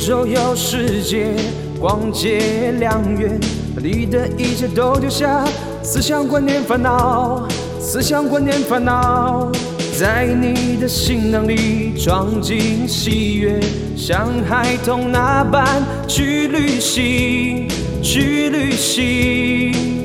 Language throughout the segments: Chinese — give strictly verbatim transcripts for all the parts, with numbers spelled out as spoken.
周游世界，光街良缘，把你的一切都丢下，思想观念烦恼，思想观念烦恼，在你的行囊里装进喜悦，像孩童那般去旅行，去旅行。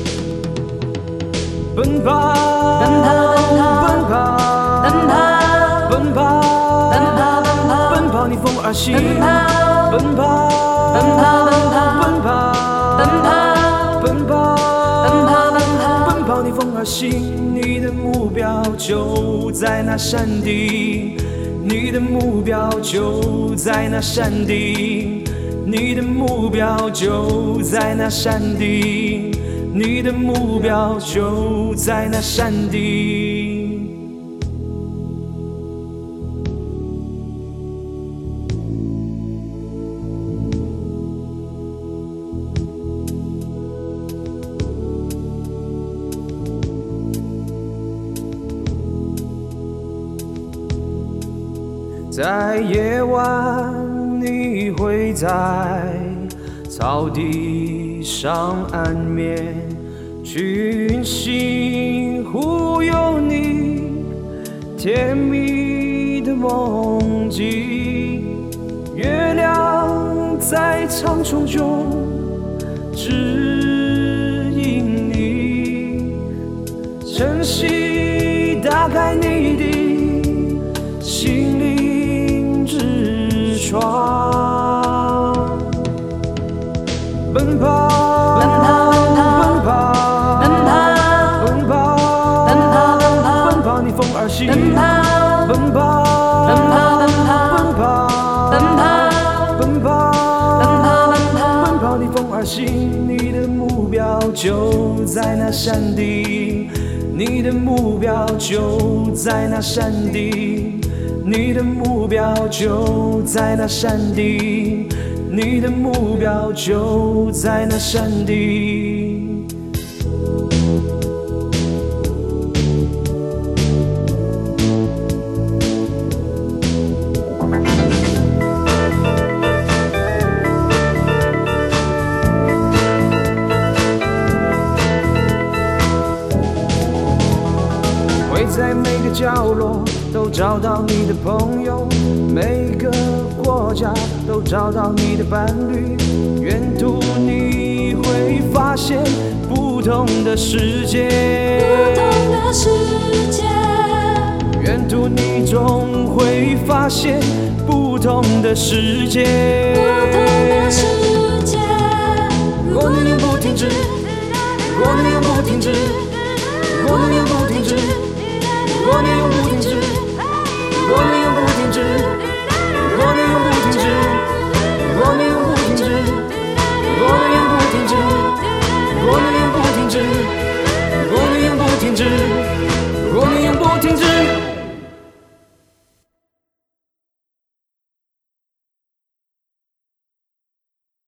奔跑，奔跑，奔跑，奔跑，奔跑，奔跑，奔跑，逆风而行。奔跑，奔跑，奔跑，奔跑，奔跑，奔跑，奔跑，奔跑，逆风而行。你的目标就在那山顶，你的目标就在那山顶，你的目标就在那山顶。你的目标就在那山顶。在夜晚，你会在草地上安眠，群星忽悠你甜蜜的梦境，月亮在苍穹中指引你，晨曦打开你的心灵之窗，奔跑，奔跑，奔跑，奔跑，奔跑，奔跑，奔跑，逆风而行。奔跑，奔跑，奔跑，奔跑，奔跑，奔跑，奔跑，奔跑，逆风而行。你的目标就在那山顶，你的目标就在那山顶，你的目标就在那山顶。你的目标就在那山顶。会在每个角落都找到你的朋友，每个国家都找到你的伴侣，沿途你会发现不同的世界， 不同的世界， 沿途你总会发现不同的世界， 不同的世界。 如果你永不停止，如果你永不停止，如果你永不停止，如果你永不停止，如果你永不停止。